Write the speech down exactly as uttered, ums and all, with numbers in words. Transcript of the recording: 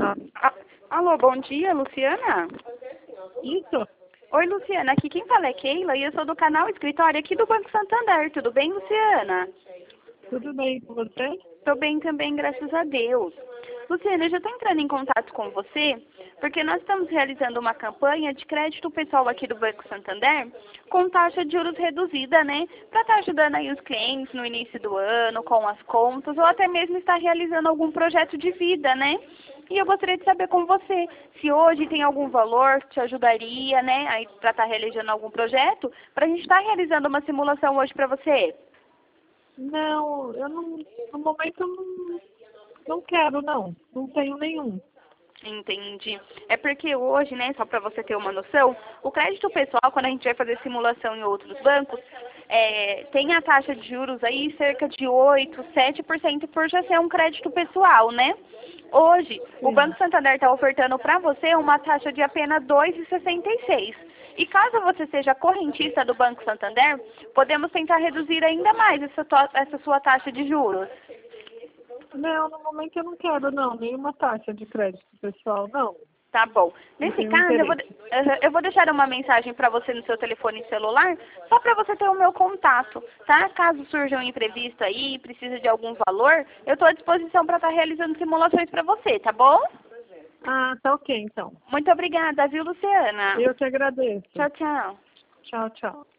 Ah, alô, bom dia, Luciana? Isso? Oi, Luciana, aqui quem fala é Keila e eu sou do canal Escritório aqui do Banco Santander. Tudo bem, Luciana? Tudo bem com você? Tô bem também, graças a Deus. Luciana, eu já estou entrando em contato com você porque nós estamos realizando uma campanha de crédito pessoal aqui do Banco Santander com taxa de juros reduzida, né? Para estar ajudando aí os clientes no início do ano, com as contas, ou até mesmo estar realizando algum projeto de vida, né? E eu gostaria de saber com você se hoje tem algum valor que te ajudaria, né, aí para estar realizando algum projeto, para a gente estar realizando uma simulação hoje para você. Não, eu não, no momento eu não, não quero não, não tenho nenhum. Entendi. É porque hoje, né, só para você ter uma noção, o crédito pessoal, quando a gente vai fazer simulação em outros bancos, é, tem a taxa de juros aí cerca de oito, sete por cento por já ser um crédito pessoal, né? Hoje, o Sim. Banco Santander está ofertando para você uma taxa de apenas dois vírgula sessenta e seis. E caso você seja correntista do Banco Santander, podemos tentar reduzir ainda mais essa, to- essa sua taxa de juros. Não, no momento eu não quero não, nenhuma taxa de crédito pessoal, não. Tá bom. Não Nesse tenho caso, eu vou, interesse. de- aham, eu vou deixar uma mensagem para você no seu telefone celular, só para você ter o meu contato, tá? Caso surja um imprevisto aí, precisa de algum valor, eu estou à disposição para estar realizando simulações para você, tá bom? Ah, tá ok então. Muito obrigada, viu, Luciana? Eu que agradeço. Tchau, tchau. Tchau, tchau.